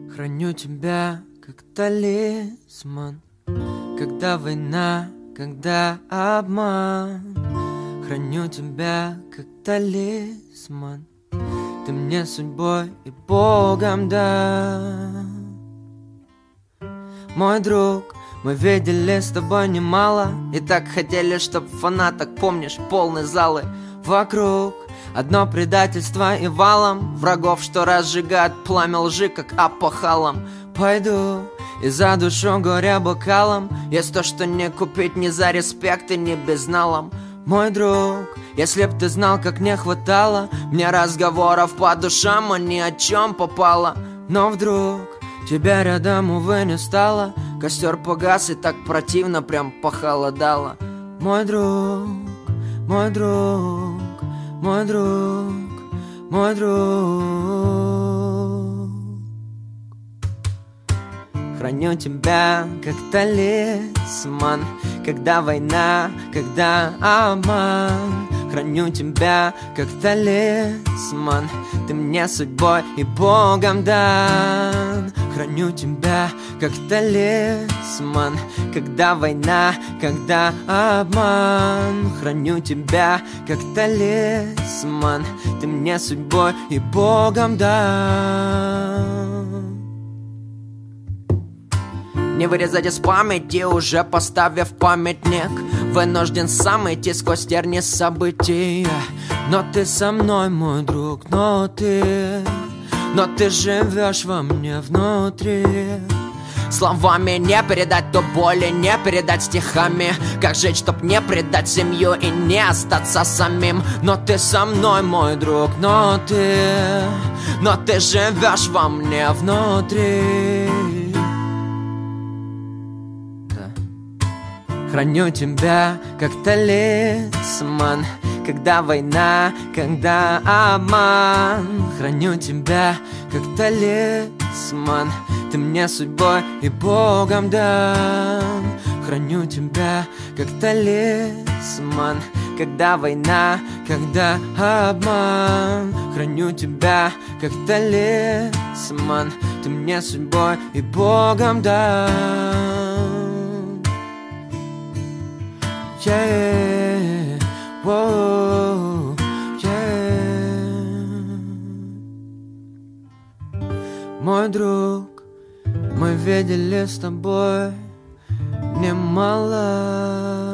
Храню тебя, как талисман, когда война, когда обман. Храню тебя, как талисман, ты мне судьбой и Богом дан. Мой друг, мы видели с тобой немало, и так хотели, чтоб фанаток, помнишь, полные залы вокруг. Одно предательство и валом врагов, что разжигают пламя лжи, как опахалом. Пойду и за душу горя бокалом. Есть то, что не купить ни за респект и ни безналом. Мой друг, если б ты знал, как не хватало мне разговоров по душам, а ни о чем попало. Но вдруг тебя рядом, увы, не стало. Костер погас и так противно прям похолодало. Мой друг, мой друг, мой друг, мой друг. Храню тебя, как талисман, когда война, когда обман. Храню тебя, как талисман, ты мне судьбой и Богом дан. Храню тебя, как талисман, когда война, когда обман. Храню тебя, как талисман, ты мне судьбой и Богом дан. Не вырезать из памяти, уже поставив памятник. Вынужден сам идти сквозь терни события. Но ты со мной, мой друг, но ты живешь во мне внутри. Словами не передать то боли, не передать стихами. Как жить, чтоб не предать семью и не остаться самим. Но ты со мной, мой друг, но ты живешь во мне внутри. Храню тебя, как талисман, когда война, когда обман. Храню тебя, как талисман, ты мне судьбой и Богом дан. Храню тебя, как талисман, когда война, когда обман. Храню тебя, как талисман, ты мне судьбой и Богом дан. Yeah, whoa, yeah. Мой друг, мы видели с тобой немало.